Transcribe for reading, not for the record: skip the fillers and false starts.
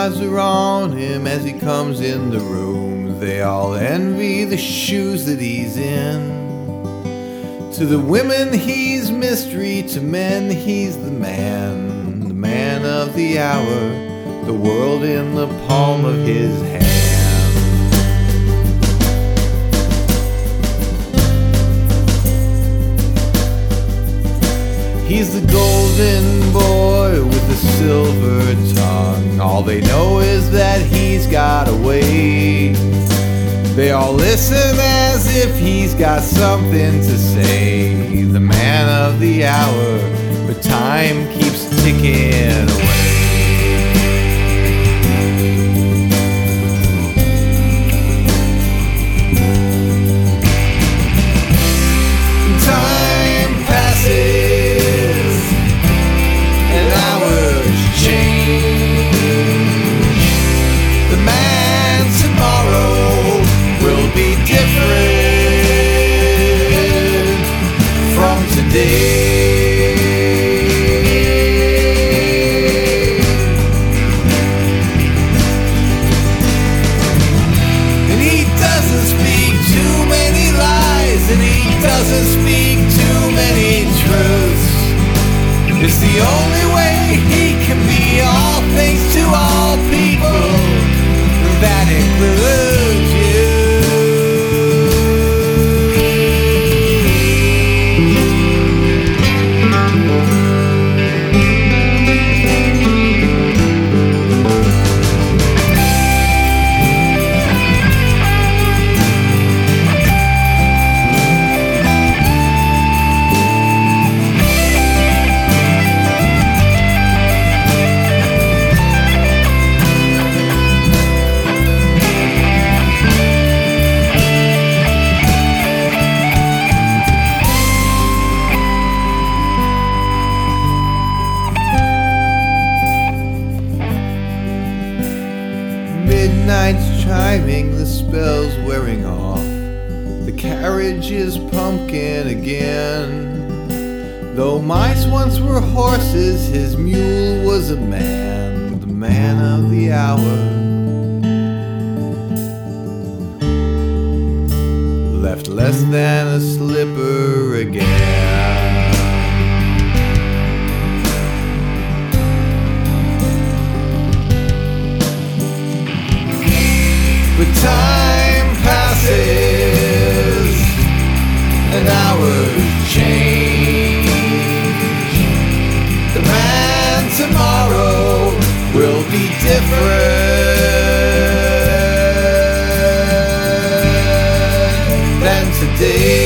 eyes are on him as he comes in the room. They all envy the shoes that he's in. To the women he's mystery, to men he's the man of the hour, the world in the palm of his hand. He's the golden boy with the silver tongue. All they know is that he's got a way. They all listen as if he's got something to say. The man of the hour, but time keeps ticking away. And he doesn't speak too many lies, and he doesn't speak too many truths. It's the only way he can be all things to all people. That includes you. Midnight's chiming, the spell's wearing off. The carriage is pumpkin again. Though mice once were horses, his mule was a man, the man of the hour. Left less than a slipper again. But time passes and hours change. The man tomorrow will be different than today.